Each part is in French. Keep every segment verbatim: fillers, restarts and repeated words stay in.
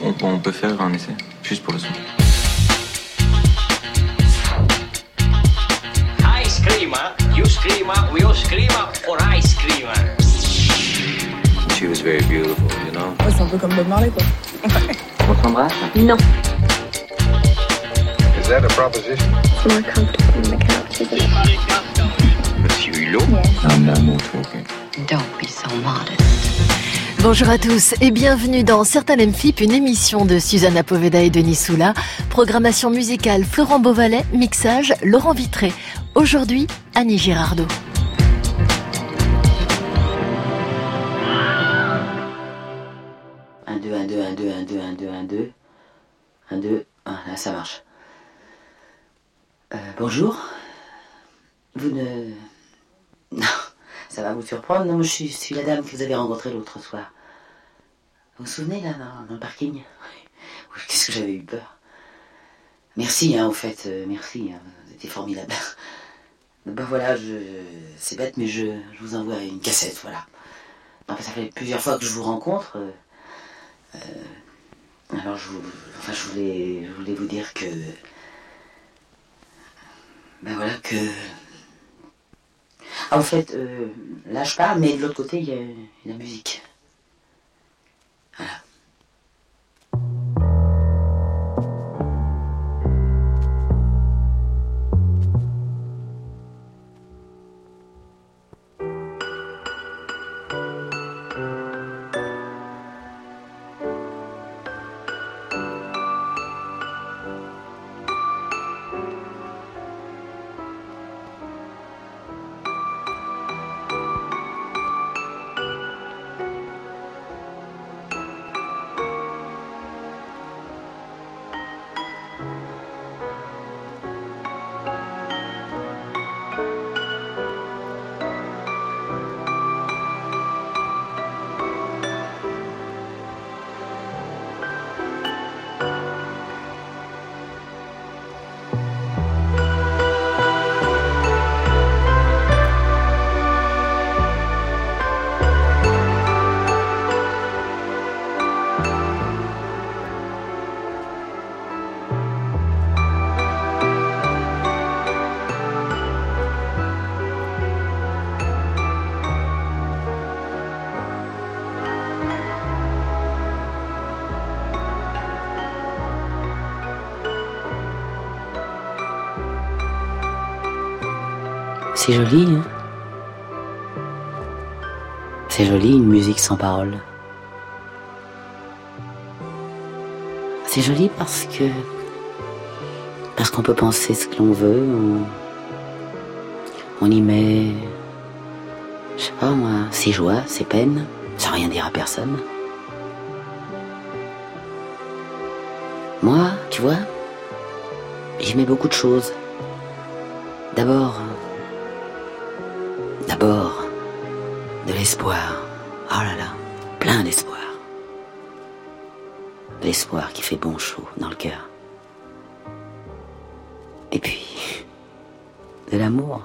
on, on peut faire un essai, juste pour le son. Ice creamer, you screamer, we all screamer for ice creamer. She was very beautiful, you know. Ouais, c'est un peu comme Bob Marley, quoi. On s'embrasse? Non. Is that a proposition? It's more comfortable on the couch, isn't it? Monsieur Hulot? Yes. I'm not more talking. Don't be so modest. Bonjour à tous et bienvenue dans Certain M F I P, une émission de Susanna Poveda et Denis Soula. Programmation musicale Florent Beauvalet, mixage Laurent Vitré. Aujourd'hui, Annie Girardot. un, deux, un, deux, un, deux, un, deux, un, deux, un, deux. un, deux, ah, là ça marche. Euh, bonjour. Vous ne... Non, ça va vous surprendre. Non, je suis, je suis la dame que vous avez rencontrée l'autre soir. Vous vous souvenez, là, dans, dans le parking? Oui, qu'est-ce que j'avais eu peur. Merci, hein, au fait, euh, merci, hein, vous étiez formidable. Ben voilà, je, c'est bête, mais je, je vous envoie une cassette, voilà. Enfin, ça fait plusieurs fois que je vous rencontre. Euh, euh, alors, je, vous, enfin, je, voulais, je voulais vous dire que... Ben voilà, que... Ah, en fait, euh, là je parle, mais de l'autre côté, il y a la musique. Voilà. C'est joli, hein? C'est joli, une musique sans parole. C'est joli parce que... Parce qu'on peut penser ce que l'on veut, on... on y met... Je sais pas moi, ses joies, ses peines, sans rien dire à personne. Moi, tu vois, j'y mets beaucoup de choses. D'abord... D'abord, de l'espoir. Oh là là, plein d'espoir. De l'espoir qui fait bon chaud dans le cœur. Et puis, de l'amour.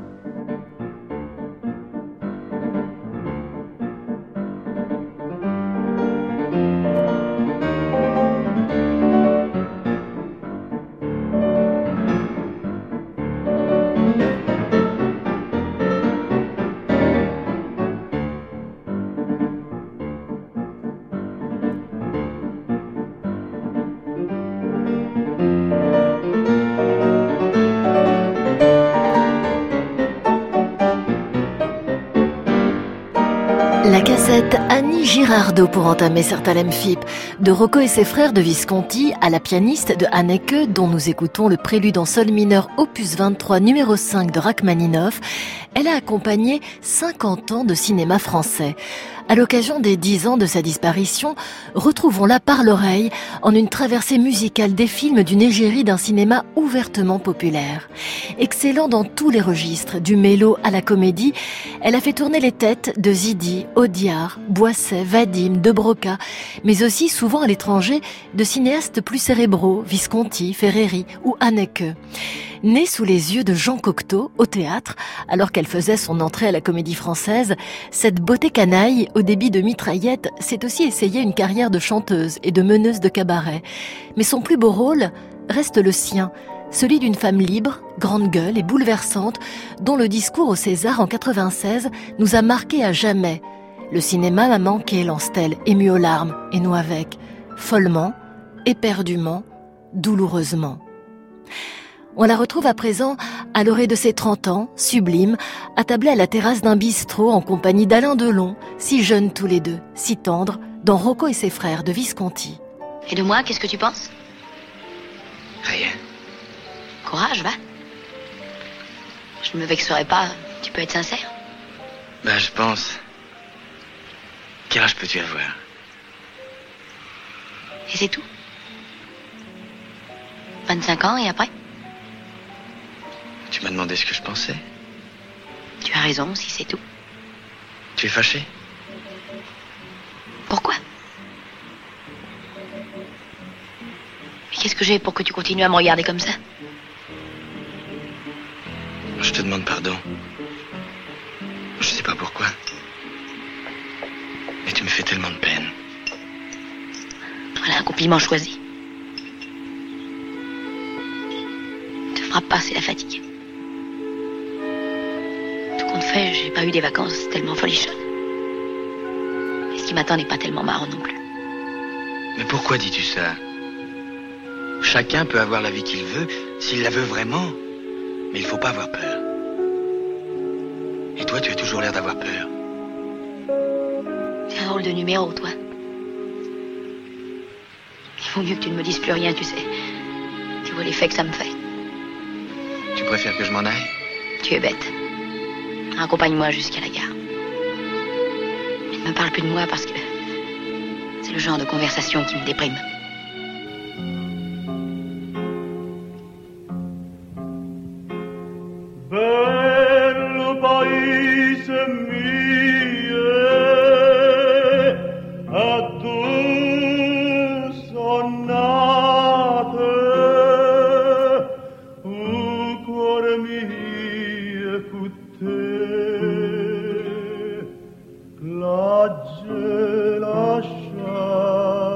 La cassette Annie Girardot pour entamer Certain M F I P. De Rocco et ses frères de Visconti à la pianiste de Haneke, dont nous écoutons le prélude en sol mineur opus vingt-trois numéro cinq de Rachmaninoff, elle a accompagné cinquante ans de cinéma français. À l'occasion des dix ans de sa disparition, retrouvons-la par l'oreille en une traversée musicale des films d'une égérie d'un cinéma ouvertement populaire. Excellant dans tous les registres, du mélo à la comédie, elle a fait tourner les têtes de Zidi, Audiard, Boisset, Vadim, De Broca, mais aussi souvent à l'étranger de cinéastes plus cérébraux, Visconti, Ferreri ou Haneke. Née sous les yeux de Jean Cocteau au théâtre, alors qu'elle faisait son entrée à la Comédie Française, cette beauté canaille au débit de mitraillette s'est aussi essayée une carrière de chanteuse et de meneuse de cabaret. Mais son plus beau rôle reste le sien, celui d'une femme libre, grande gueule et bouleversante, dont le discours au César en quatre-vingt-seize nous a marqué à jamais. Le cinéma m'a manqué, lance-t-elle, émue aux larmes, et nous avec, follement, éperdument, douloureusement. On la retrouve à présent, à l'orée de ses trente ans, sublime, attablée à la terrasse d'un bistrot en compagnie d'Alain Delon, si jeunes tous les deux, si tendres, dans Rocco et ses frères de Visconti. Et de moi, qu'est-ce que tu penses? Rien. Courage, va. Je ne me vexerai pas, tu peux être sincère. Bah, je pense... Quel âge peux-tu avoir? Et c'est tout. vingt-cinq ans et après? Tu m'as demandé ce que je pensais. Tu as raison, si c'est tout. Tu es fâché? Pourquoi? Mais qu'est-ce que j'ai pour que tu continues à me regarder comme ça? Je te demande pardon. Je sais pas pourquoi. Mais tu me fais tellement de peine. Voilà un compliment choisi. Ne te frappe pas, c'est la fatigue. Tout compte fait, j'ai pas eu des vacances tellement folichonnes. Et ce qui m'attend n'est pas tellement marrant non plus. Mais pourquoi dis-tu ça? Chacun peut avoir la vie qu'il veut, s'il la veut vraiment. Mais il faut pas avoir peur. Et toi, tu as toujours l'air d'avoir peur. C'est un rôle de numéro, toi. Il vaut mieux que tu ne me dises plus rien, tu sais. Tu vois l'effet que ça me fait. Tu préfères que je m'en aille? Tu es bête. Accompagne-moi jusqu'à la gare. Mais ne me parle plus de moi parce que c'est le genre de conversation qui me déprime. Bello paese mio, a tu son nate, o cuore mio cu te, l'agge lasciate.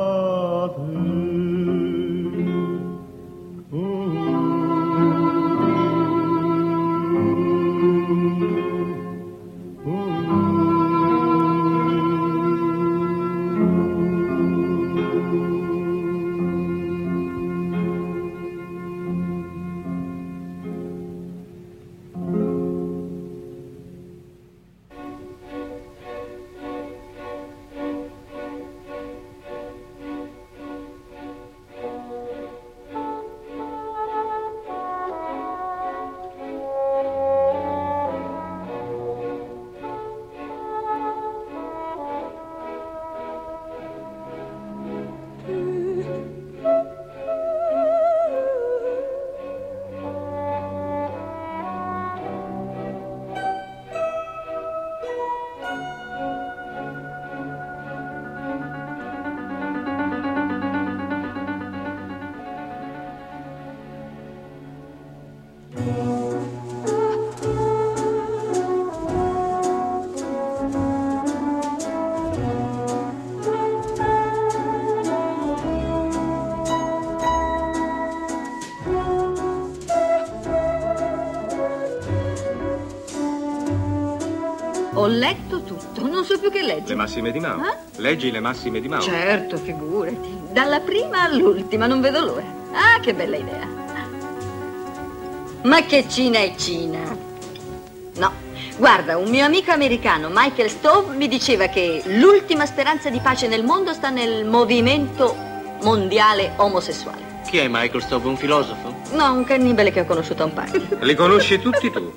Ho letto tutto, non so più che leggere. Le massime di Mao? Eh? Leggi le massime di Mao? Certo, figurati. Dalla prima all'ultima, non vedo l'ora. Ah, che bella idea. Ma che Cina è Cina? No, guarda, un mio amico americano, Michael Stove, mi diceva che l'ultima speranza di pace nel mondo sta nel movimento mondiale omosessuale. Chi è Michael Stove, un filosofo? No, un cannibale che ho conosciuto a un paio. Li conosci tutti tu?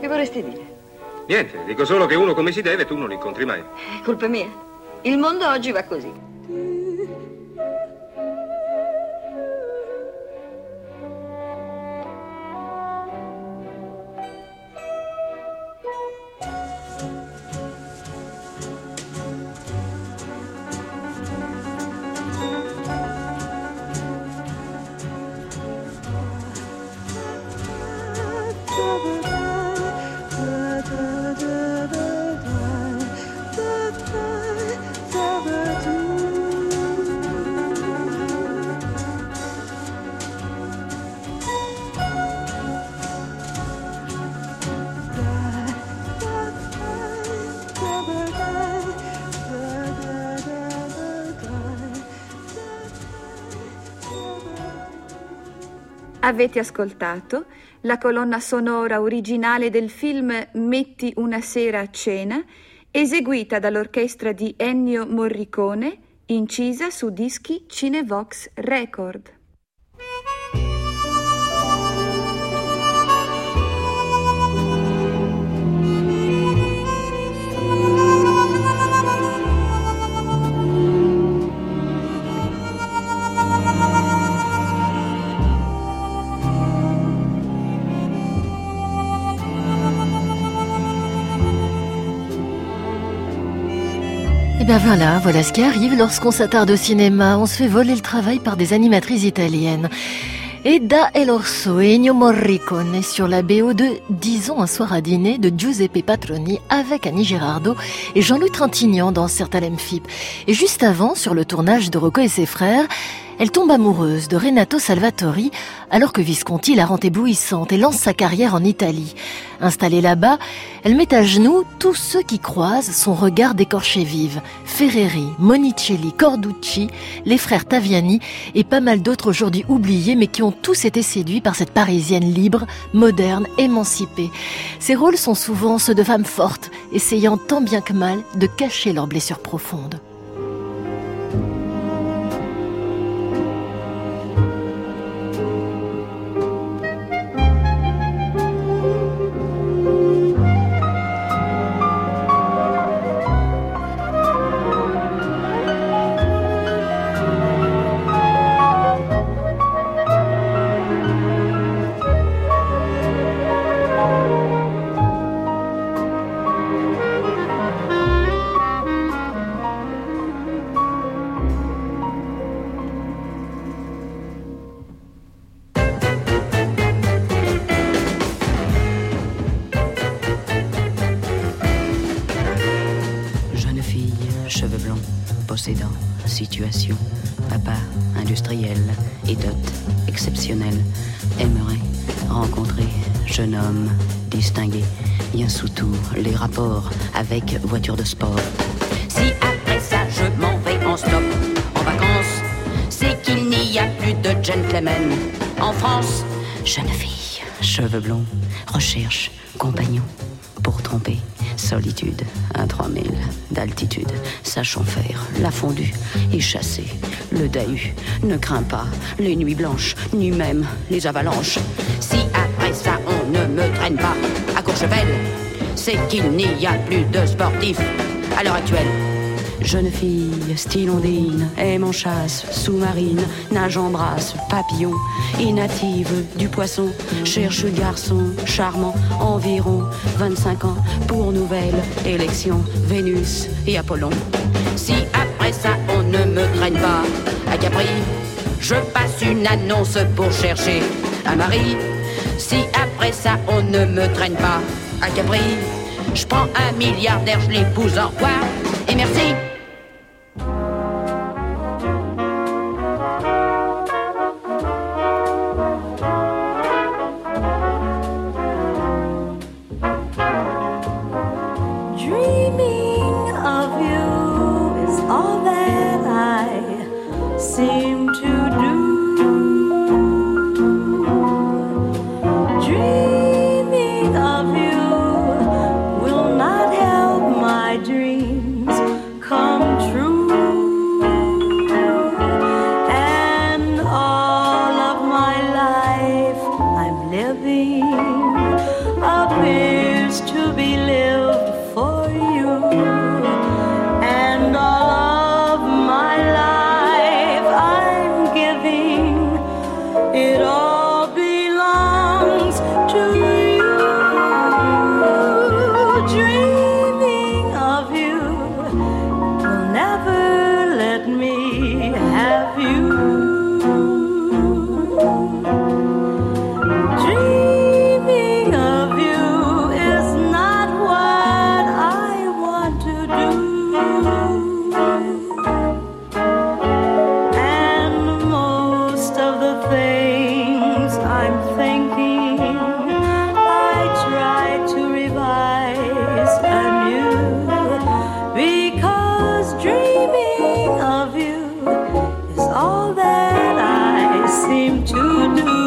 Che vorresti dire? Niente, dico solo che uno come si deve tu non lo incontri mai. È colpa mia. Il mondo oggi va così. Avete ascoltato la colonna sonora originale del film Metti una sera a cena, eseguita dall'orchestra di Ennio Morricone, incisa su dischi Cinevox Record. Et bien voilà, voilà ce qui arrive lorsqu'on s'attarde au cinéma. On se fait voler le travail par des animatrices italiennes. Eda e l'Orso et Ennio Morricone sur la B O de Disons un soir à dîner de Giuseppe Patroni avec Annie Girardot et Jean-Louis Trintignant dans Sertalem F I P. Et juste avant, sur le tournage de Rocco et ses frères, elle tombe amoureuse de Renato Salvatori alors que Visconti la rend éblouissante et lance sa carrière en Italie. Installée là-bas, elle met à genoux tous ceux qui croisent son regard d'écorché vive. Ferreri, Monicelli, Corducci, les frères Taviani et pas mal d'autres aujourd'hui oubliés mais qui ont tous été séduits par cette Parisienne libre, moderne, émancipée. Ses rôles sont souvent ceux de femmes fortes, essayant tant bien que mal de cacher leurs blessures profondes. Possédant, situation, papa, industriel et dot, exceptionnel, aimerait rencontrer, jeune homme, distingué, bien sous tout, les rapports avec voiture de sport. Si après ça je m'en vais en stop, en vacances, c'est qu'il n'y a plus de gentlemen. En France, jeune fille, cheveux blonds, recherche, compagnon, pour tromper. Solitude, à trois mille d'altitude, sachant faire la fondue et chasser le Dahu. Ne crains pas les nuits blanches, ni même les avalanches. Si après ça on ne me traîne pas à Courchevel, c'est qu'il n'y a plus de sportifs à l'heure actuelle. Jeune fille, style ondine, aime en chasse, sous-marine, nage en brasse, papillon, et native du poisson, cherche garçon, charmant, environ vingt-cinq ans, pour nouvelle élection, Vénus et Apollon. Si après ça on ne me traîne pas à Capri, je passe une annonce pour chercher un mari. Si après ça on ne me traîne pas à Capri, je prends un milliardaire, je l'épouse, au revoir et merci. Come I'm thinking. I try to revise anew, because dreaming of you is all that I seem to do.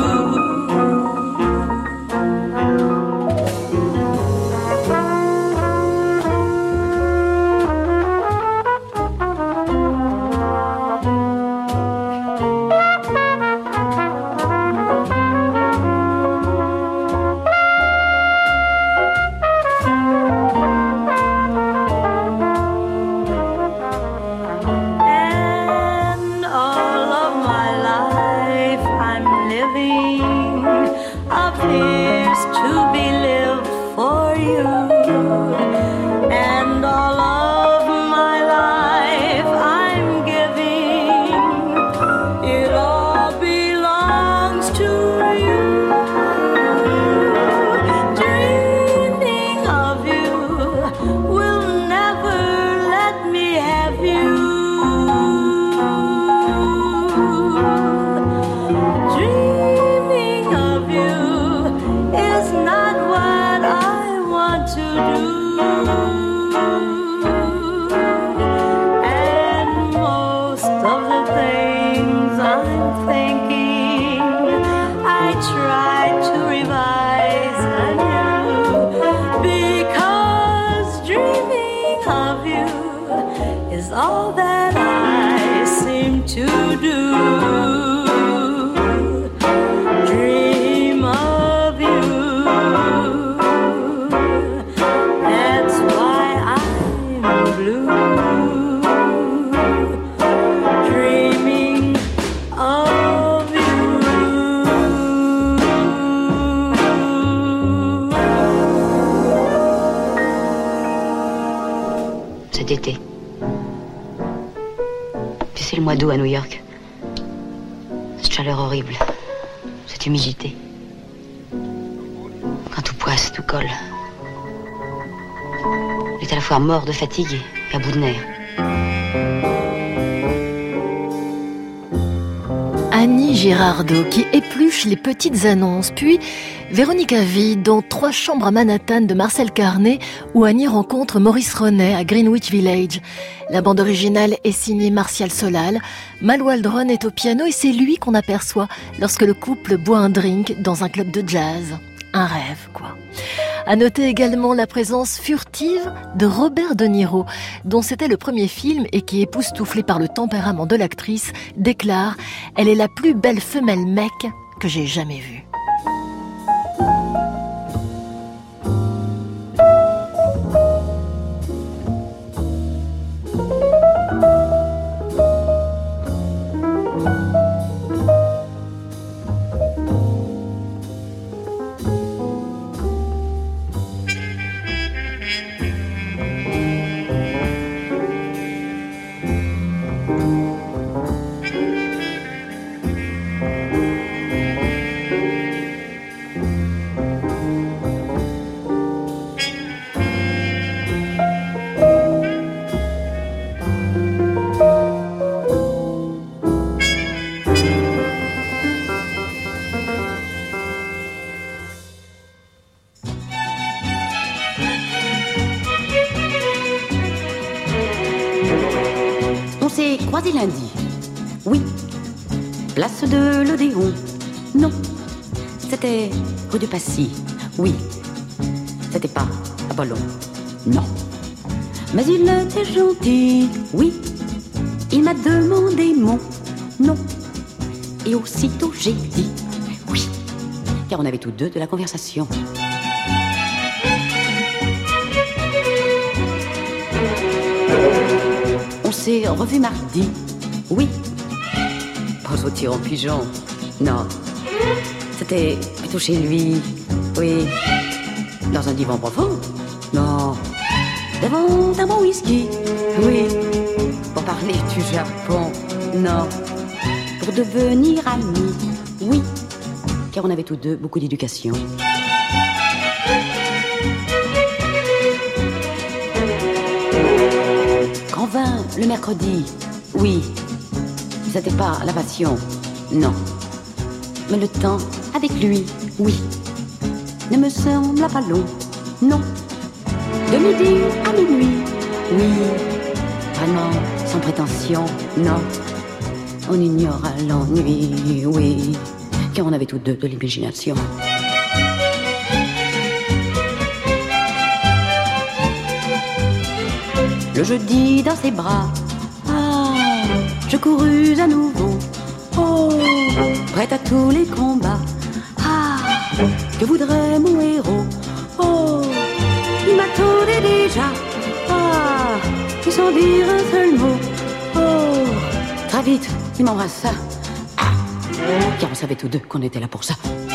Été. Puis c'est le mois d'août à New York. Cette chaleur horrible, cette humidité. Quand tout poisse, tout colle. On est à la fois mort de fatigue et à bout de nerfs. Annie Girardot qui épluche les petites annonces, puis Véronica Vie dans Trois chambres à Manhattan de Marcel Carné, où Annie rencontre Maurice Ronet à Greenwich Village. La bande originale est signée Martial Solal. Mal Waldron est au piano et c'est lui qu'on aperçoit lorsque le couple boit un drink dans un club de jazz. Un rêve, quoi. À noter également la présence furtive de Robert De Niro, dont c'était le premier film et qui, époustouflé par le tempérament de l'actrice, déclare « Elle est la plus belle femelle mec que j'ai jamais vue ». Croisé lundi, oui. Place de l'Odéon, non. C'était rue de Passy, oui. C'était pas Apollon, non. Mais il était gentil, oui. Il m'a demandé mon nom. Et aussitôt j'ai dit oui, car on avait tous deux de la conversation. On s'est revu mardi, oui. Pas au tir en pigeon, non. C'était plutôt chez lui, oui. Dans un divan profond, non. Devant un bon whisky, oui. Pour parler du Japon, non. Pour devenir amis, oui. Car on avait tous deux beaucoup d'éducation. Quand vint le mercredi, oui. C'était pas la passion, non. Mais le temps avec lui, oui, ne me sembla pas long, non. De midi à minuit, oui, vraiment sans prétention, non. On ignora l'ennui, oui, car on avait tous deux de l'imagination. Le jeudi dans ses bras, ah, je courus à nouveau, oh, prête à tous les combats, ah, que voudrait mon héros, oh, il m'attendait déjà, ah, et sans dire un seul mot, oh, très vite, il m'embrassa, ah, car on savait tous deux qu'on était là pour ça.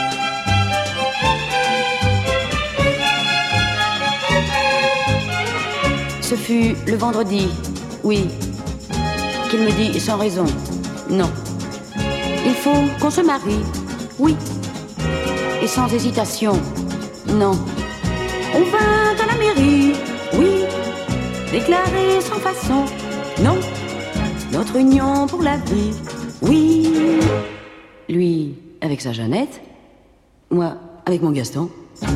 Ce fut le vendredi, oui, qu'il me dit sans raison, non. Il faut qu'on se marie, oui, et sans hésitation, non. On vint à la mairie, oui, déclarer sans façon, non. Notre union pour la vie, oui. Lui avec sa Jeannette, moi avec mon Gaston.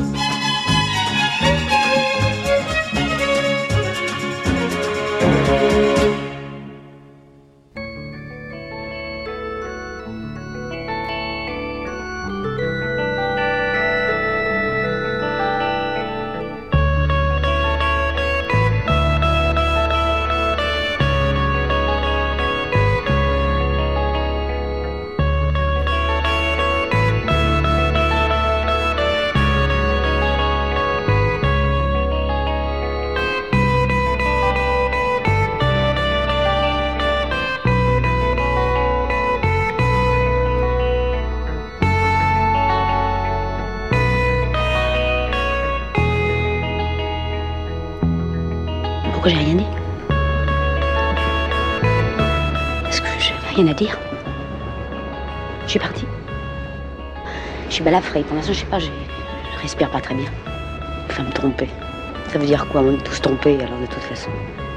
Pourquoi j'ai rien dit? Parce que j'avais rien à dire. Je suis partie. Je suis balafrée. Pour l'instant, je sais pas, je, je respire pas très bien. Enfin, me tromper. Ça veut dire quoi? On est tous trompés, alors de toute façon.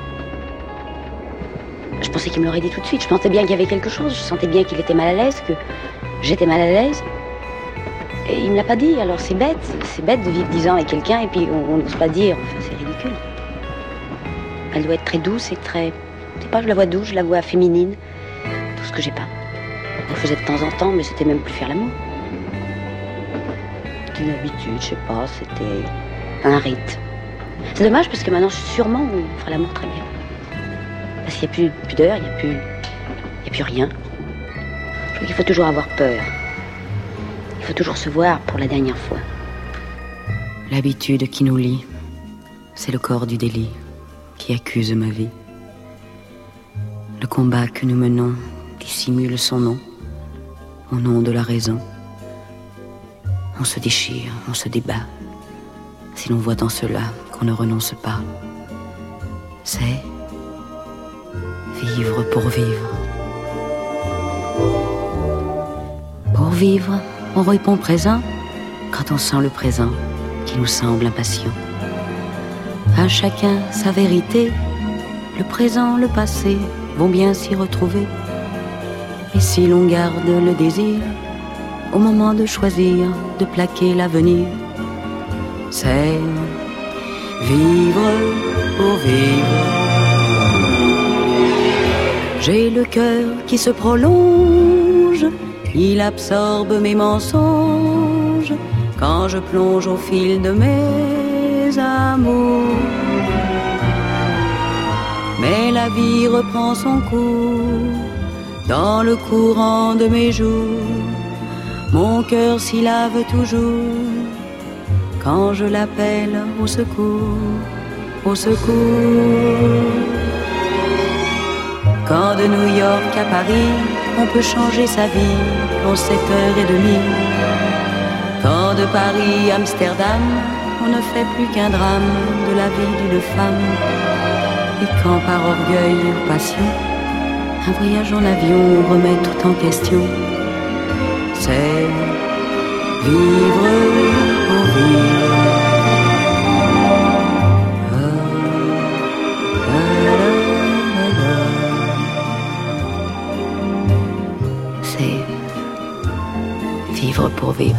Je pensais qu'il me l'aurait dit tout de suite. Je sentais bien qu'il y avait quelque chose. Je sentais bien qu'il était mal à l'aise, que j'étais mal à l'aise. Et il me l'a pas dit, alors c'est bête. C'est bête de vivre dix ans avec quelqu'un et puis on n'ose pas dire. Enfin, c'est ridicule. Elle doit être très douce et très... Je sais pas, je la vois douce, je la vois féminine. Tout ce que j'ai pas. Elle faisait de temps en temps, mais c'était même plus faire l'amour. C'était une habitude, je sais pas, c'était un rite. C'est dommage parce que maintenant, sûrement, on fera l'amour très bien. Parce qu'il n'y a plus de pudeur, il n'y a plus... Il n'y a plus rien. Je trouve qu'il faut toujours avoir peur. Il faut toujours se voir pour la dernière fois. L'habitude qui nous lie, c'est le corps du délit qui accuse ma vie. Le combat que nous menons dissimule son nom, au nom de la raison. On se déchire, on se débat, si l'on voit dans cela qu'on ne renonce pas. C'est vivre pour vivre. Pour vivre, on répond présent quand on sent le présent qui nous semble impatient. À chacun sa vérité, le présent, le passé vont bien s'y retrouver. Et si l'on garde le désir, au moment de choisir, de plaquer l'avenir, c'est vivre pour vivre. J'ai le cœur qui se prolonge, il absorbe mes mensonges quand je plonge au fil de mes amours. Mais la vie reprend son cours dans le courant de mes jours. Mon cœur s'y lave toujours quand je l'appelle au secours, au secours. Quand de New York à Paris, on peut changer sa vie en sept heures et demie. Quand de Paris à Amsterdam, on ne fait plus qu'un drame de la vie d'une femme. Et quand par orgueil ou passion, un voyage en avion remet tout en question, c'est vivre pour vivre. C'est pour vivre.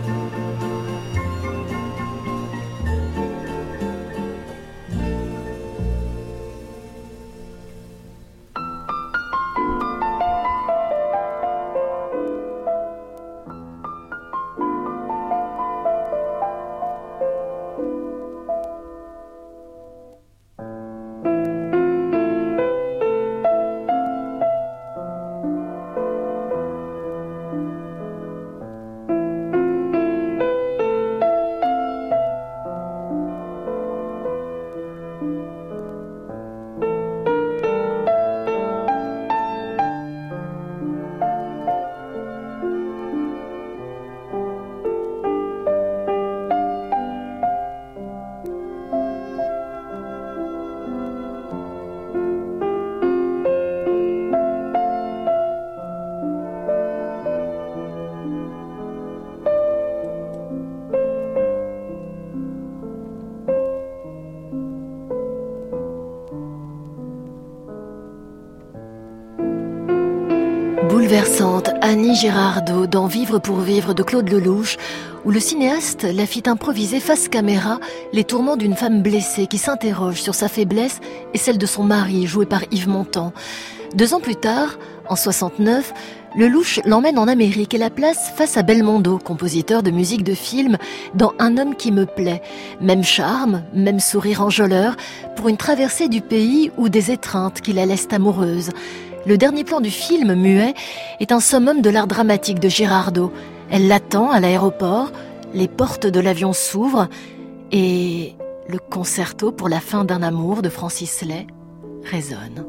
Bouleversante, Annie Girardot dans Vivre pour vivre de Claude Lelouch, où le cinéaste la fit improviser face caméra les tourments d'une femme blessée qui s'interroge sur sa faiblesse et celle de son mari, joué par Yves Montand. Deux ans plus tard, en soixante-neuf, Lelouch l'emmène en Amérique et la place face à Belmondo, compositeur de musique de film, dans Un homme qui me plaît. Même charme, même sourire enjôleur, pour une traversée du pays où des étreintes qui la laissent amoureuse. Le dernier plan du film, muet, est un summum de l'art dramatique de Girardot. Elle l'attend à l'aéroport, les portes de l'avion s'ouvrent et le concerto pour la fin d'un amour de Francis Lay résonne.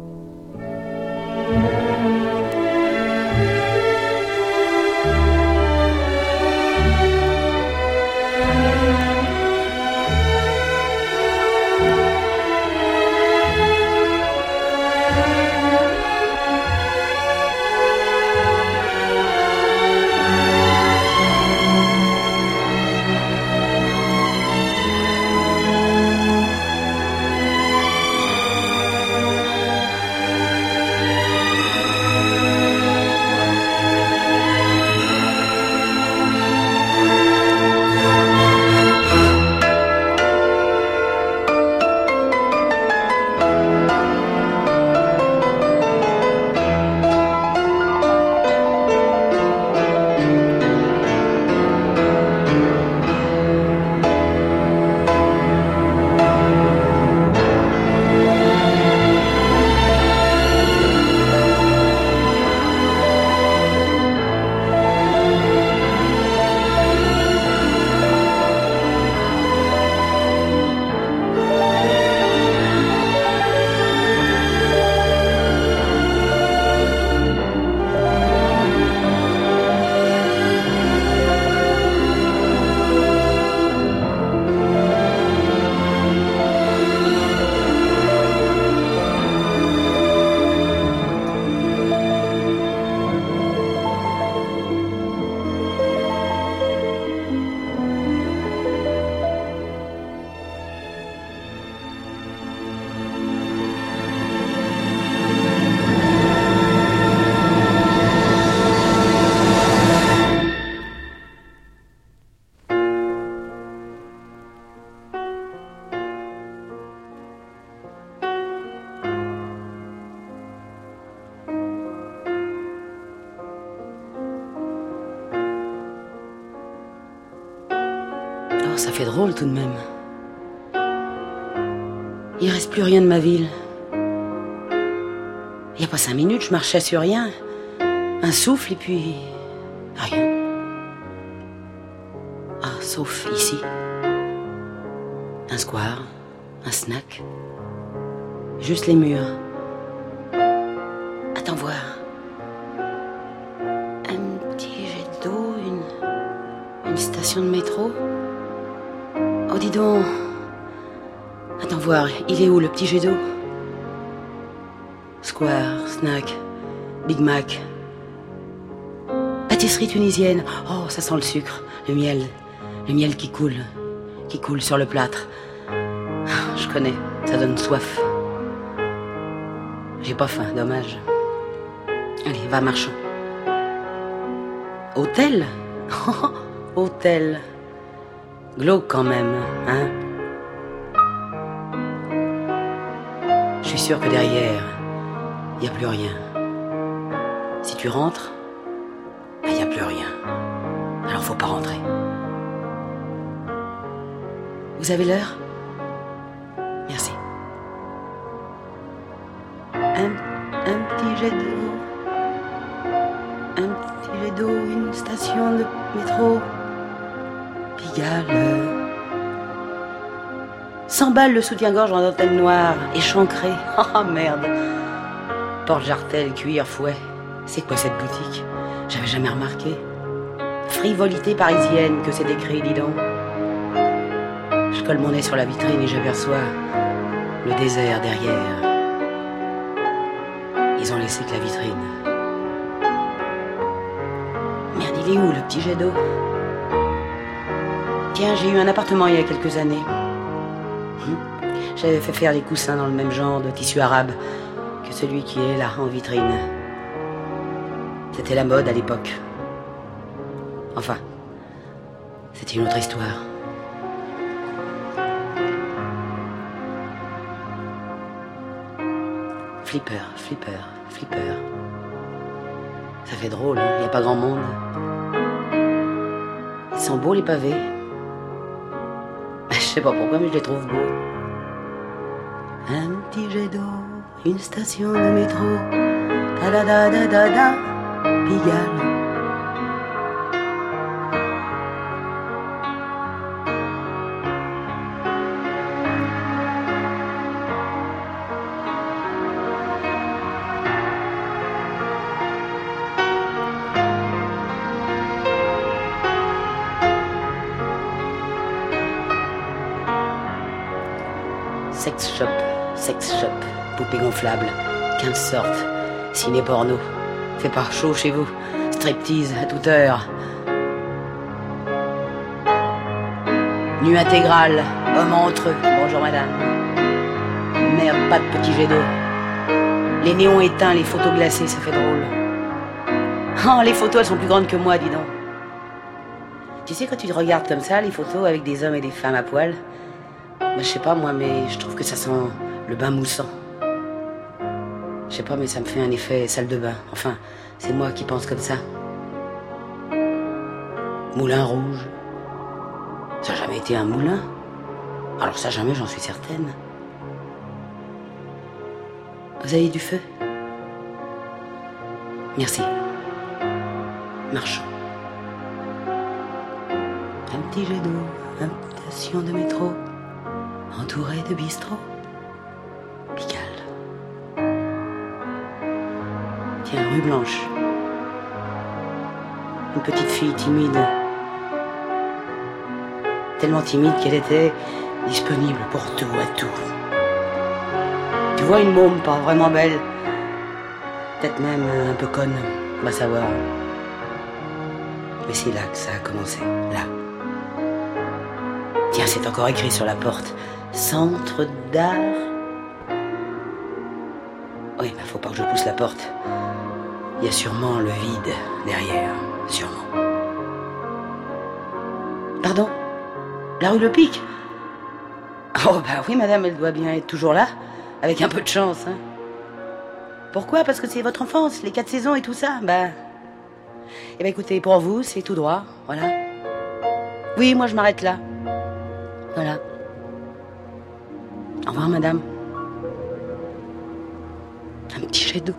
Ça fait drôle tout de même. Il reste plus rien de ma ville. Il n'y a pas cinq minutes, je marchais sur rien. Un souffle et puis... rien. Ah, sauf ici. Un square, un snack. Juste les murs. Attends voir. Un petit jet d'eau, une... une station de métro. Oh, dis donc. Attends voir, il est où le petit jet d'eau? Square, snack, Big Mac. Pâtisserie tunisienne. Oh, ça sent le sucre, le miel. Le miel qui coule, qui coule sur le plâtre. Je connais, ça donne soif. J'ai pas faim, dommage. Allez, va, marchons. Hôtel? Hôtel. Glauque quand même, hein? Je suis sûr que derrière, il n'y a plus rien. Si tu rentres, il n'y a plus rien. Alors faut pas rentrer. Vous avez l'heure? Merci. Un, un petit jet d'eau. Un petit jet d'eau, une station de métro. Pigalle. cent balles le soutien-gorge en dentelle noire, échancré. Oh merde. Porte-jartel, cuir, fouet. C'est quoi cette boutique? J'avais jamais remarqué. Frivolité parisienne que c'est écrit, dis donc. Je colle mon nez sur la vitrine et j'aperçois le désert derrière. Ils ont laissé que la vitrine. Merde, il est où le petit jet d'eau? Tiens, j'ai eu un appartement il y a quelques années. J'avais fait faire les coussins dans le même genre de tissu arabe que celui qui est là en vitrine. C'était la mode à l'époque. Enfin, c'était une autre histoire. Flipper, flipper, flipper. Ça fait drôle, il n'y a pas grand monde. Ils sont beaux les pavés. Je sais pas pourquoi, mais je les trouve beaux. Un petit jet d'eau, une station de métro. Da da da da da da, Pigalle. Sex shop, sex shop, poupée gonflable, quinze sortes, ciné porno. Fait pas chaud chez vous, striptease à toute heure. Nu intégral, homme entre eux, bonjour madame. Merde, pas de petit jet d'eau. Les néons éteints, les photos glacées, ça fait drôle. Oh, les photos, elles sont plus grandes que moi, dis donc. Tu sais, quand tu regardes comme ça, les photos avec des hommes et des femmes à poil, bah, je sais pas moi, mais je trouve que ça sent le bain moussant. Je sais pas, mais ça me fait un effet salle de bain. Enfin, c'est moi qui pense comme ça. Moulin rouge. Ça n'a jamais été un moulin. Alors ça, jamais, j'en suis certaine. Vous avez du feu? Merci. Marchons. Un petit jet d'eau, une station de métro, entouré de bistrots. Pigalle. Tiens, rue Blanche. Une petite fille timide. Tellement timide qu'elle était disponible pour tout à tout. Tu vois une môme pas vraiment belle, peut-être même un peu conne, va savoir. Mais c'est là que ça a commencé, là. Tiens, c'est encore écrit sur la porte. Centre d'art. Oui, bah faut pas que je pousse la porte. Il y a sûrement le vide derrière, sûrement. Pardon? La rue Le Pic? Oh bah oui, madame, elle doit bien être toujours là, avec un peu de chance, hein. Pourquoi? Parce que c'est votre enfance, les quatre saisons et tout ça. Bah... Eh ben écoutez, pour vous, c'est tout droit, voilà. Oui, moi je m'arrête là. Voilà. Au revoir, madame. Un petit jet d'eau.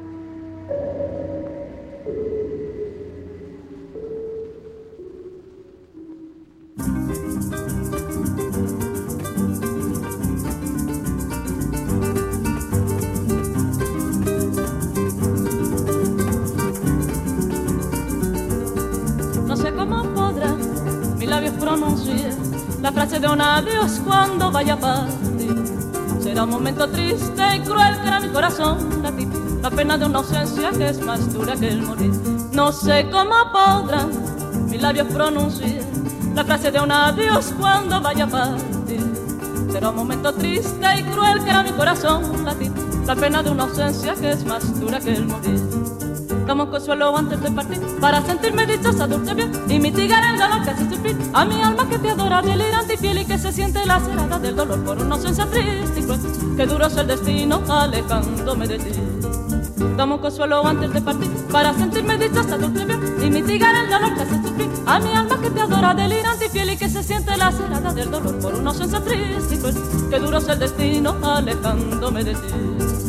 No sé cómo podrán mis labios pronunciar la frase de un adiós cuando vaya a partir. Será un momento triste y cruel que hará mi corazón latir, la pena de una ausencia que es más dura que el morir. No sé cómo podrán mis labios pronunciar la frase de un adiós cuando vaya a partir. Será un momento triste y cruel que hará mi corazón latir, la pena de una ausencia que es más dura que el morir. Dame un consuelo antes de partir para sentirme dichosa, dulce bien y mitigar el dolor que hace sufrir a mi alma que te adora, delirante y fiel y que se siente lacerada del dolor por una ausencia triste y cruel. Qué duro es el destino alejándome de ti. Dame un consuelo antes de partir para sentirme dichosa, dulce bien y mitigar el dolor que hace sufrir a mi alma que te adora, delirante y fiel y que se siente lacerada del dolor por una ausencia triste y cruel. Qué duro es el destino alejándome de ti.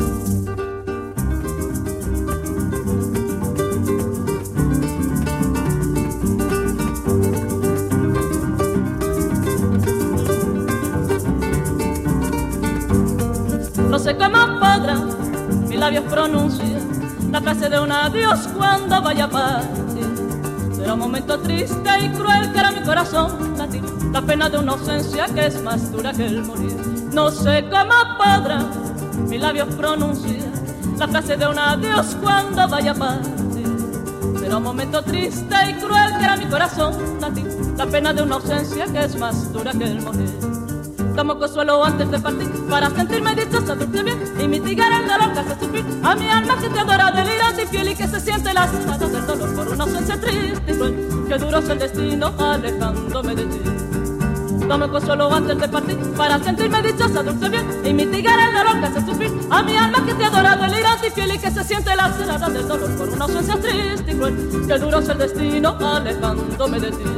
No sé cómo podrán mis labios pronunciar la frase de un adiós cuando vaya a partir. Será un momento triste y cruel que hará mi corazón latir, la pena de una ausencia que es más dura que el morir. No sé cómo podrán mis labios pronunciar la frase de un adiós cuando vaya a partir. Será un momento triste y cruel que hará mi corazón latir, la pena de una ausencia que es más dura que el morir. Tomo consuelo antes de partir para sentirme dichosa, dulce bien y mitigar el dolor que hace sufrir a mi alma que te adora, delirante y fiel y que se siente lacerada del dolor por una ausencia triste y cruel. Qué duro es el destino alejándome de ti. Tomo consuelo antes de partir para sentirme dichosa, dulce bien y mitigar el dolor que hace sufrir a mi alma que te adora, delirante y fiel y que se siente lacerada del dolor por una ausencia triste y cruel. Qué duro es el destino alejándome de ti.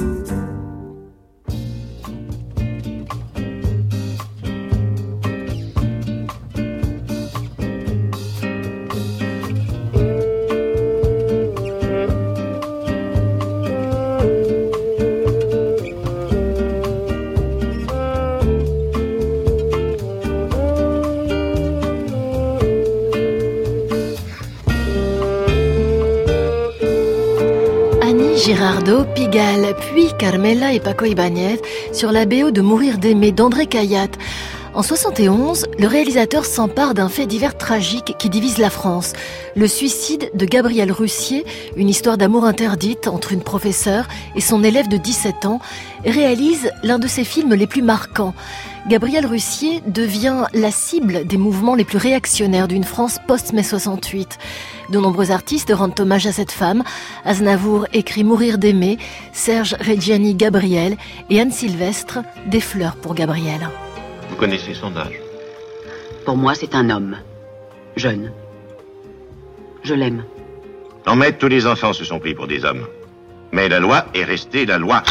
Girardot, Pigalle, puis Carmela et Paco Ibáñez sur la B O de Mourir d'aimer d'André Cayatte. En soixante et onze, le réalisateur s'empare d'un fait divers tragique qui divise la France. Le suicide de Gabrielle Russier, une histoire d'amour interdite entre une professeure et son élève de dix-sept ans, réalise l'un de ses films les plus marquants. Gabrielle Russier devient la cible des mouvements les plus réactionnaires d'une France post-mai soixante-huit. De nombreux artistes rendent hommage à cette femme. Aznavour écrit Mourir d'aimer, Serge Reggiani Gabrielle et Anne Sylvestre Des fleurs pour Gabrielle. Vous connaissez son âge? Pour moi, c'est un homme. Jeune. Je l'aime. En maître, tous les enfants se sont pris pour des hommes. Mais la loi est restée la loi.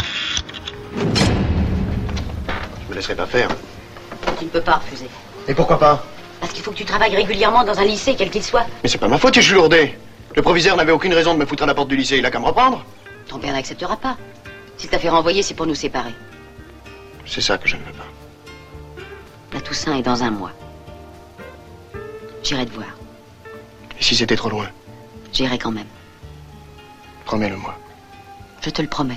Je me laisserai pas faire. Tu ne peux pas refuser. Et pourquoi pas? Parce qu'il faut que tu travailles régulièrement dans un lycée, quel qu'il soit. Mais c'est pas ma faute si je suis lourdé. Le proviseur n'avait aucune raison de me foutre à la porte du lycée. Il a qu'à me reprendre. Ton père n'acceptera pas. S'il t'a fait renvoyer, c'est pour nous séparer. C'est ça que je ne veux pas. La Toussaint est dans un mois. J'irai te voir. Et si c'était trop loin? J'irai quand même. Promets-le-moi. Je te le promets.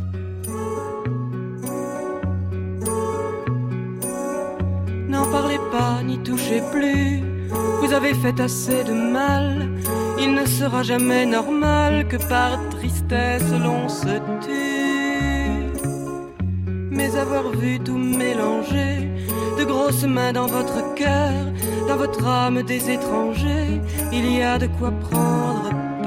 N'en parlez pas, n'y touchez plus. Vous avez fait assez de mal. Il ne sera jamais normal que par tristesse l'on se tue. Mais avoir vu tout mélanger, de grosses mains dans votre cœur, dans votre âme des étrangers, il y a de quoi prendre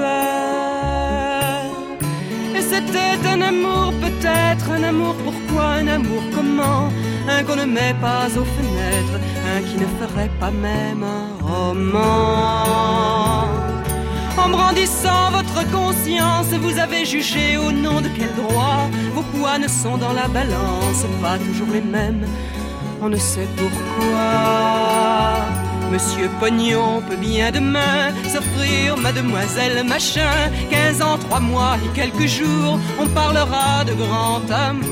peur. Et c'était un amour peut-être, un amour pourquoi, un amour comment, un qu'on ne met pas aux fenêtres, un qui ne ferait pas même un roman. En brandissant votre conscience, vous avez jugé au nom de quel droit. Vos poids ne sont dans la balance pas toujours les mêmes, on ne sait pourquoi. Monsieur Pognon peut bien demain s'offrir mademoiselle machin. Quinze ans, trois mois et quelques jours, on parlera de grand amour.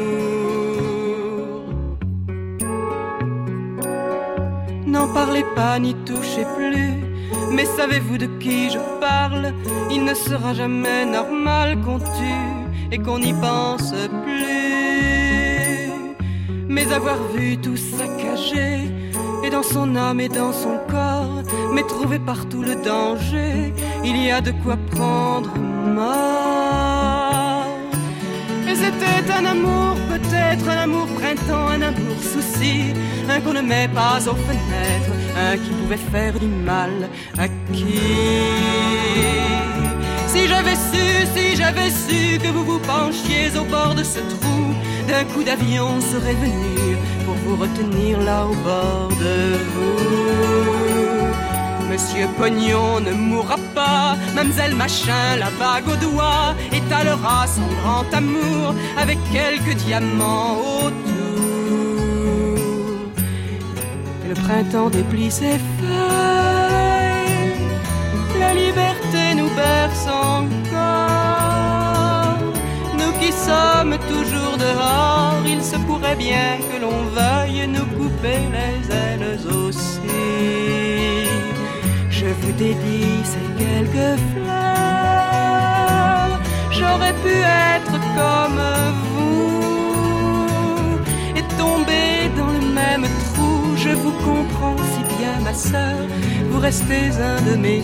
N'en parlez pas, n'y touchez plus. Mais savez-vous de qui je parle? Il ne sera jamais normal qu'on tue et qu'on n'y pense plus. Mais avoir vu tout saccager, et dans son âme et dans son corps, mais trouver partout le danger, il y a de quoi prendre mort. Et c'était un amour, peut-être un amour printemps, un amour souci, un qu'on ne met pas aux fenêtres, un qui pouvait faire du mal à qui? Si j'avais su, si j'avais su que vous vous penchiez au bord de ce trou, d'un coup d'avion serait venu pour vous retenir là au bord de vous. Monsieur Pognon ne mourra pas, Mademoiselle Machin, la bague au doigt, étalera son grand amour avec quelques diamants autour. Et le printemps déplie ses feuilles, la liberté nous berce encore. Nous qui sommes toujours dehors, il se pourrait bien que l'on veuille nous couper les ailes aussi. Je vous dédie ces quelques fleurs, j'aurais pu être comme vous et tomber dans le même trou. Je vous comprends si bien ma sœur, vous restez un de mes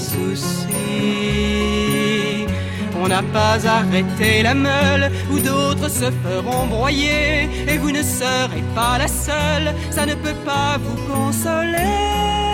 soucis. On n'a pas arrêté la meule où d'autres se feront broyer, et vous ne serez pas la seule, ça ne peut pas vous consoler.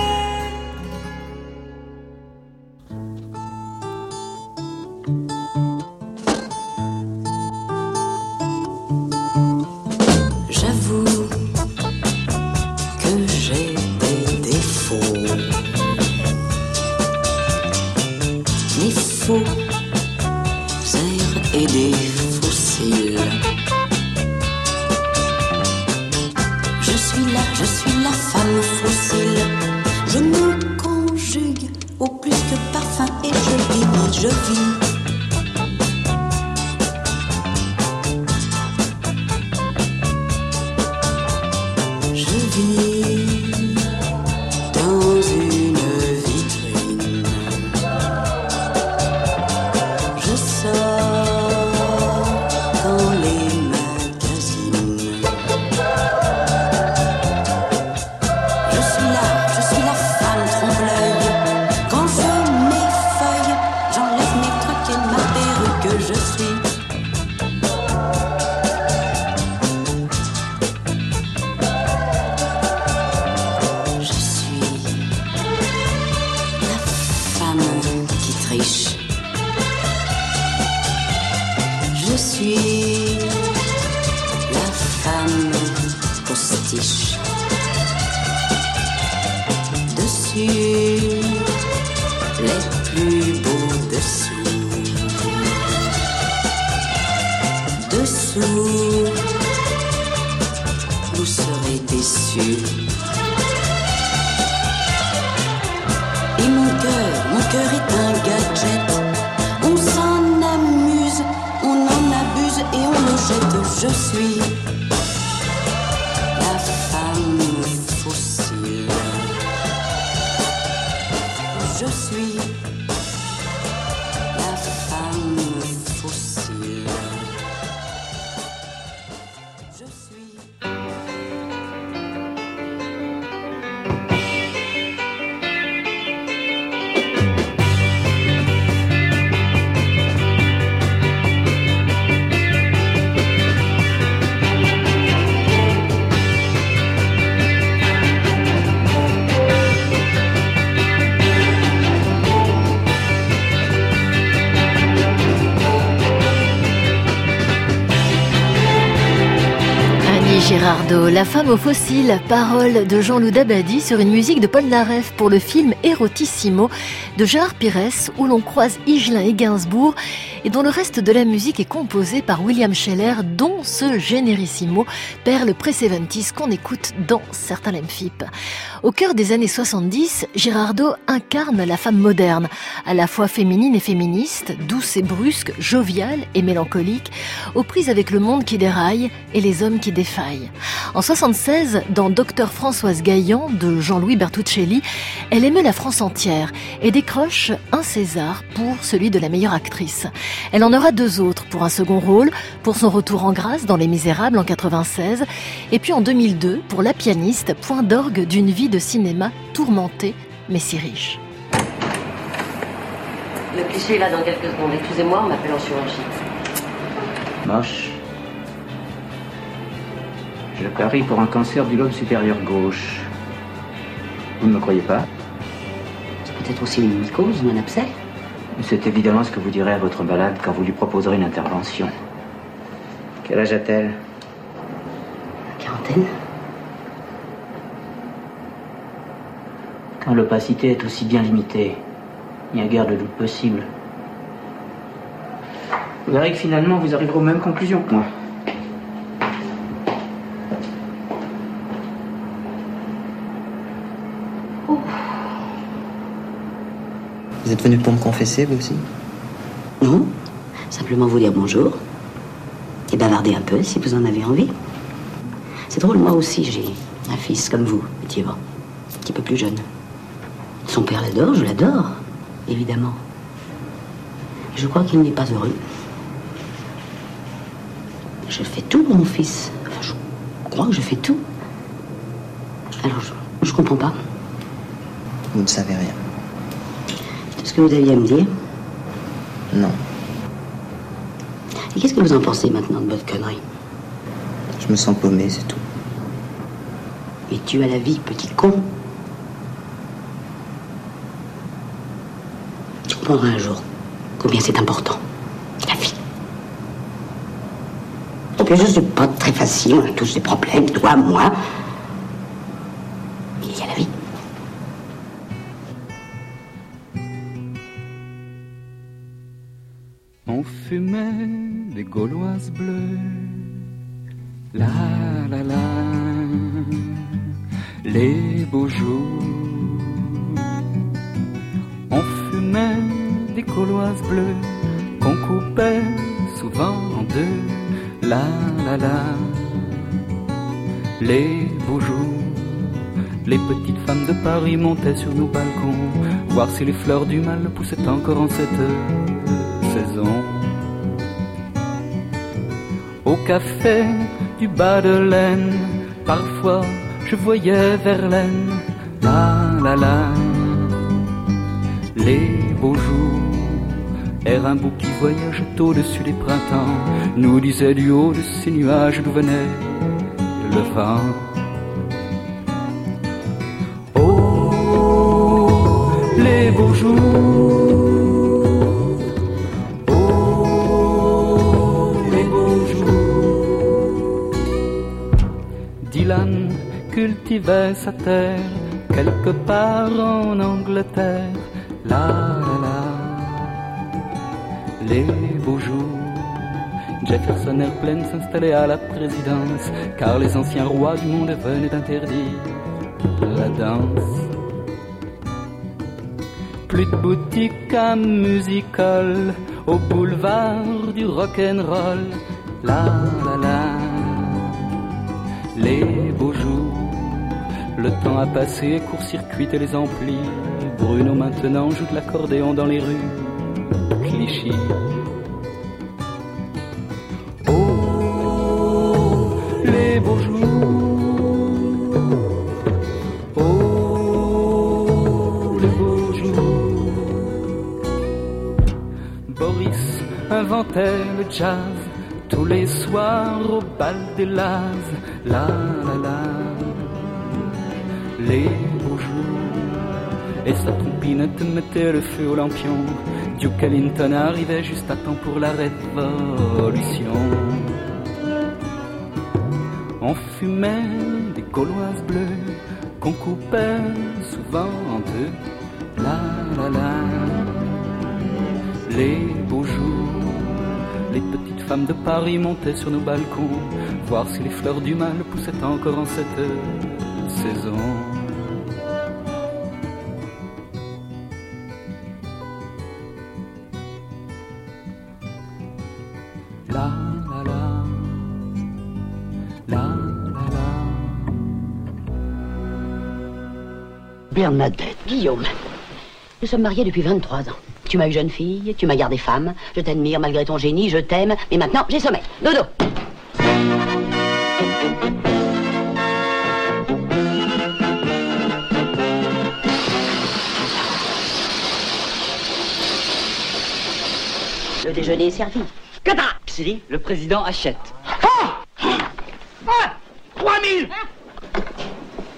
Girardot, La femme aux fossiles, paroles de Jean-Loup Dabadi sur une musique de Paul Naref pour le film Erotissimo de Gérard Pires, où l'on croise Higelin et Gainsbourg et dont le reste de la musique est composé par William Scheller, dont ce Generissimo, perle pré-soixante-dix qu'on écoute dans certains Lemphip. Au cœur des années soixante-dix, Girardot incarne la femme moderne, à la fois féminine et féministe, douce et brusque, joviale et mélancolique, aux prises avec le monde qui déraille et les hommes qui défaillent. En soixante-seize, dans Docteur Françoise Gaillan de Jean-Louis Bertuccelli, elle émeut la France entière et décroche un César pour celui de la meilleure actrice. Elle en aura deux autres pour un second rôle, pour son retour en grâce dans Les Misérables en quatre-vingt-seize, et puis en deux mille deux pour La pianiste, point d'orgue d'une vie de cinéma tourmentée mais si riche. Le cliché est là dans quelques secondes. Excusez-moi, on m'appelle en chirurgie. Moche. Je parie pour un cancer du lobe supérieur gauche. Vous ne me croyez pas? C'est peut-être aussi une mycose ou un abcès. C'est évidemment ce que vous direz à votre malade quand vous lui proposerez une intervention. Quel âge a-t-elle? Quarantaine. Quand l'opacité est aussi bien limitée, il n'y a guère de doute possible. Vous verrez que finalement, vous arriverez aux mêmes conclusions que moi. Oh. Vous êtes venu pour me confesser, vous aussi? Non, simplement vous dire bonjour. Et bavarder un peu, si vous en avez envie. C'est drôle, moi aussi, j'ai un fils comme vous, petit Yvan, un petit peu plus jeune. Son père l'adore, je l'adore, évidemment. Je crois qu'il n'est pas heureux. Je fais tout pour mon fils. Enfin, je crois que je fais tout. Alors, je, je comprends pas. Vous ne savez rien. C'est ce que vous aviez à me dire? Non. Et qu'est-ce que vous en pensez maintenant de votre connerie? Je me sens paumé, c'est tout. Mais tu as la vie, petit con. Tu comprendras un jour combien c'est important. La vie. Et bien sûr, c'est pas très facile, on a tous des problèmes, toi, moi. Mais il y a la vie. On fumait des gauloises bleues, la la la, les beaux jours. On fumait des gauloises bleues qu'on coupait souvent en deux, la la la, les beaux jours. Les petites femmes de Paris montaient sur nos balcons, voir si les fleurs du mal poussaient encore en cette saison. Au café du bas de Laine, parfois je voyais Verlaine, la la la. Les beaux jours, air un bout qui voyage au-dessus des printemps, nous disait du haut de ces nuages d'où venait le vent. Oh, les beaux jours. Dylan cultivait sa terre quelque part en Angleterre, la la la, les beaux jours. Jefferson Airplane s'installait à la présidence, car les anciens rois du monde venaient d'interdire la danse. Plus de boutiques à music-hall au boulevard du rock'n'roll, la la la. Les beaux jours, le temps a passé, court-circuité les amplis. Bruno maintenant joue de l'accordéon dans les rues Clichy. Oh, les beaux jours. Oh, les beaux jours. Boris inventait le jazz tous les soirs au bal des Lazes, la la la, les beaux jours. Et sa trompinette mettait le feu au lampion. Duke Ellington arrivait juste à temps pour la révolution. On fumait des gauloises bleues qu'on coupait souvent en deux, la la la, les beaux jours. Les petites femmes de Paris montaient sur nos balcons, voir si les fleurs du mal poussaient encore en cette saison. La la la, la la la. Bernadette. Guillaume, nous sommes mariés depuis vingt-trois ans. Tu m'as eu jeune fille, tu m'as gardée femme, je t'admire malgré ton génie, je t'aime, mais maintenant j'ai sommeil. Dodo. Le déjeuner est servi. Qu'est-ce que c'est dit? Le président achète. Ah! Ah! Quoi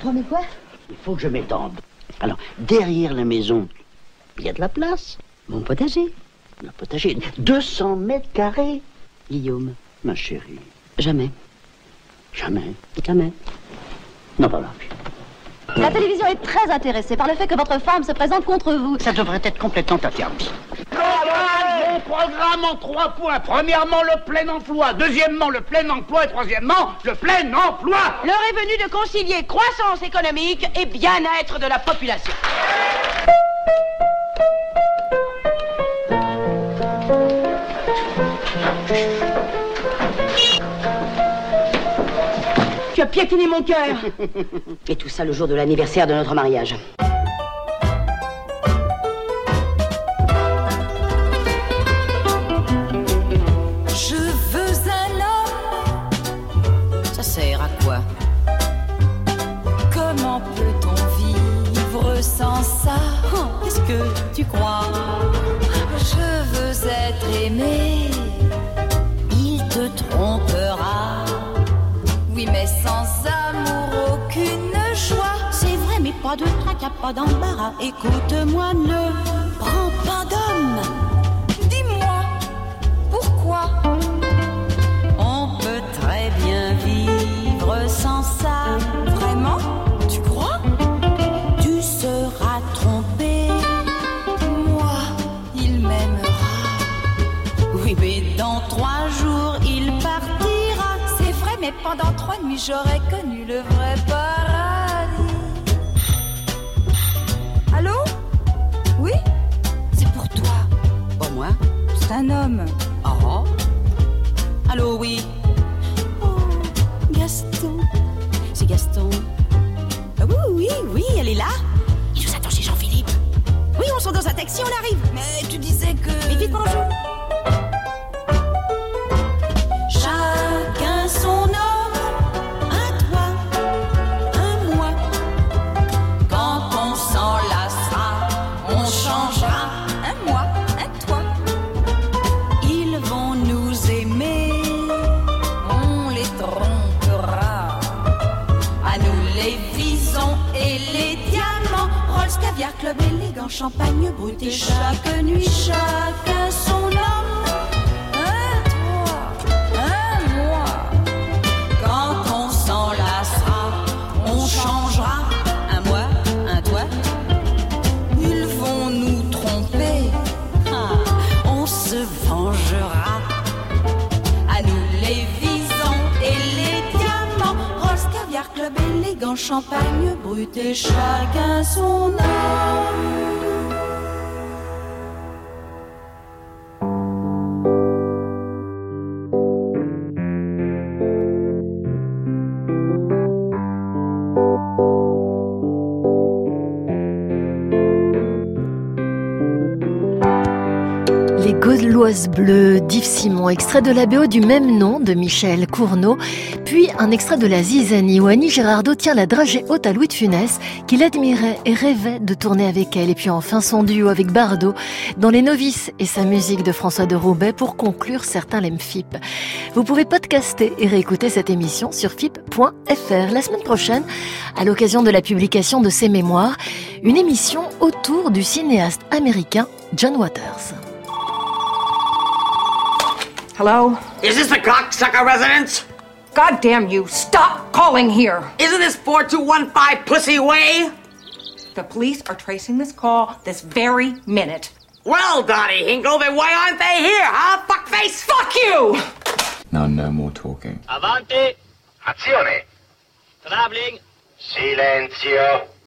Mais quoi? Il faut que je m'étende. Alors, derrière la maison, il y a de la place. Mon potager. Le potager, deux cents mètres carrés. Guillaume. Ma chérie. Jamais. Jamais. Jamais. Non, pas là. La télévision est très intéressée par le fait que votre femme se présente contre vous. Ça devrait être complètement interdit. Mon programme en trois points. Premièrement, le plein emploi. Deuxièmement, le plein emploi. Et troisièmement, le plein emploi. L'heure est venue de concilier croissance économique et bien-être de la population. Tu as piétiné mon cœur. Et tout ça le jour de l'anniversaire de notre mariage. Je veux un homme. Ça sert à quoi? Comment peut-on vivre sans ça? Oh, est-ce que tu crois? Je veux être aimé. Il te trompera. Oui, mais sans amour, aucune joie. C'est vrai, mais pas de tracas, pas d'embarras. Écoute-moi, ne prends pas d'homme. Dis-moi, pourquoi? On peut très bien vivre sans ça. Vraiment? Tu crois? Tu seras trompé. Moi, il m'aimera. Oui, mais dans trois jours, il partira. Mais pendant trois nuits, j'aurais connu le vrai paradis. Allô? Oui? C'est pour toi. Pour moi? C'est un homme. Oh. Allô, oui. Oh, Gaston. C'est Gaston. Ah oui, oui, oui, elle est là. Il nous attend chez Jean-Philippe. Oui, on sort dans un taxi, on arrive. Mais tu disais que... Mais vite, bonjour. Chacun son homme. Club élégant, champagne brut et chaque nuit, chacun son homme. Un toi, un moi. Quand on s'enlacera, on changera. Un moi, un toi. Ils vont nous tromper. Ah, on se vengera. À nous les visons et les diamants. Rolls, caviar, club élégant, champagne brut et chacun son homme. Les Gauloises bleues d'Yves Simon, extrait de la B O du même nom de Michel Cournot, puis un extrait de La Zizanie où Annie Girardot tient la dragée haute à Louis de Funès, qu'il admirait et rêvait de tourner avec elle. Et puis enfin son duo avec Bardot dans Les Novices et sa musique de François de Roubaix pour conclure Certains l'aiment F I P. Vous pouvez podcaster et réécouter cette émission sur F I P point F R. La semaine prochaine, à l'occasion de la publication de ses mémoires, une émission autour du cinéaste américain John Waters. Hello? Is this the cocksucker residence? God damn you, stop calling here! Isn't this four two one five Pussy Way? The police are tracing this call this very minute. Well, Dottie Hinkle, then why aren't they here, huh, fuckface? Fuck you! Now, no more talking. Avanti! Azione! Traveling! Silenzio!